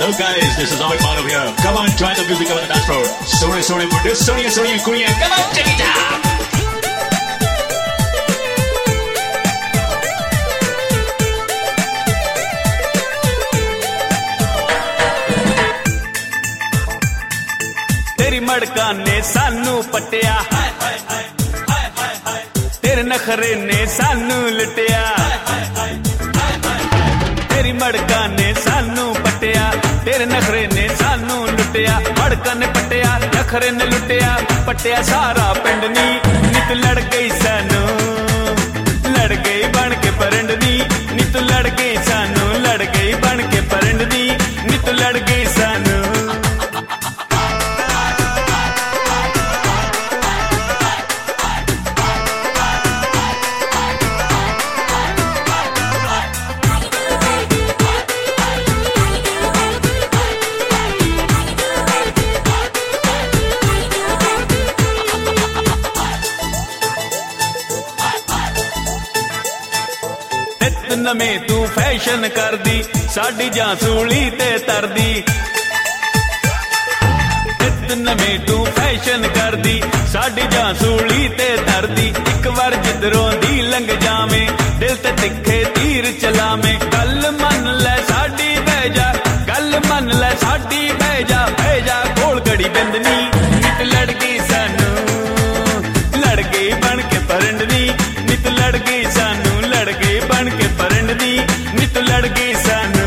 Hello guys, this is Amit Manav here. Come on, join the music on the dance floor. Sone sone munde, soniya soniya kudiyan. Come on, check it out. तेरी मड़का ने सानू पटिया, तेरे नखरे ने सानू लुटिया। तेरी मड़का ने सानू पटिया, तेरे नखरे ने सानू लुटिया। मड़का ने पटिया, नखरे ने लुटिया, पटिया सारा पिंड नी। नित लड़ गई सानू, लड़ गई बन के परंडनी। नित लड़ गई सानू, लड़ गई बन के परंडनी। नित लड़ गई सानू। नमें तू फैशन कर दी, साडी जां सूली ते तरदी। नमें तू फैशन कर दी, साडी जां सूली ते तरदी। एक बार जिधरों दी लंघ जावे, दिल ते तिखे तीर चलावे। गल मन ले साडी बह जा, गल मन ले साडी बह जा। बह जा कोल घड़ी बिंदनी। नित लड़ गई सानू, लड़ गई बन के परंडनी। नित लड़ गई सानू, लड़ गई बन के परंडनी। नित लड़ गई सानू।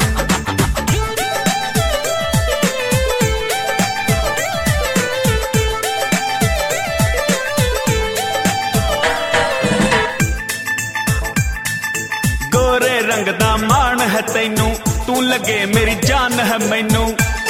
गोरे रंग दा मान है तैनू, तू लगे मेरी जान है मैनू।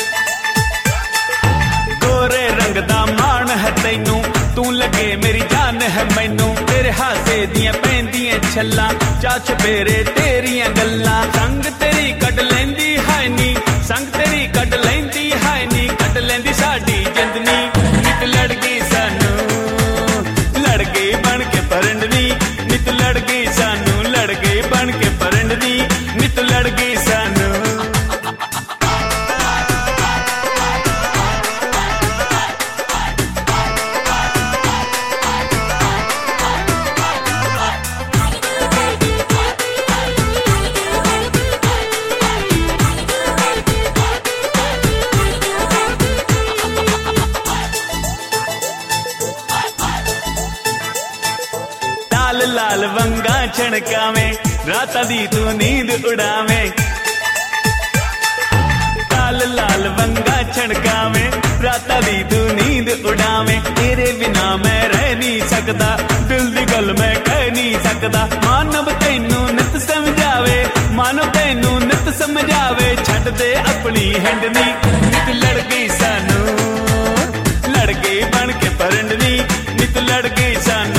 गोरे रंग दा मान है तैनू, तू लगे मेरी जान है मैनू। तेरे हासे दियां पैंदियां छल्ला, चाच फेरे तेरियां गल्लां। संग तेरी कट लैंदी हाय नी, संग तेरी कट लैंदी हाय नी। कट लैंदी साडी जिंदनी। नित लड़ गई सानू, लड़ गई बन के परंडनी। नित लड़ गई सानू, लड़ गई बन के परंडनी। नित लड़ गई सानू। लाल लाल वंगा छणकावे, राता दी तू नींद उड़ावे। लाल लाल वंगा छणकावे, राता दी तू नींद उड़ावे। तेरे बिना मैं रह नहीं सकदा, दिल दी गल मैं कह नहीं सकदा। मानव तैनू नित समझावे, मानव तैनू नित समझावे। छड्ड दे अपनी हिंडनी। नित लड़ गई सानू, लड़ गई बन के परंडनी। नित लड़ गई सानू,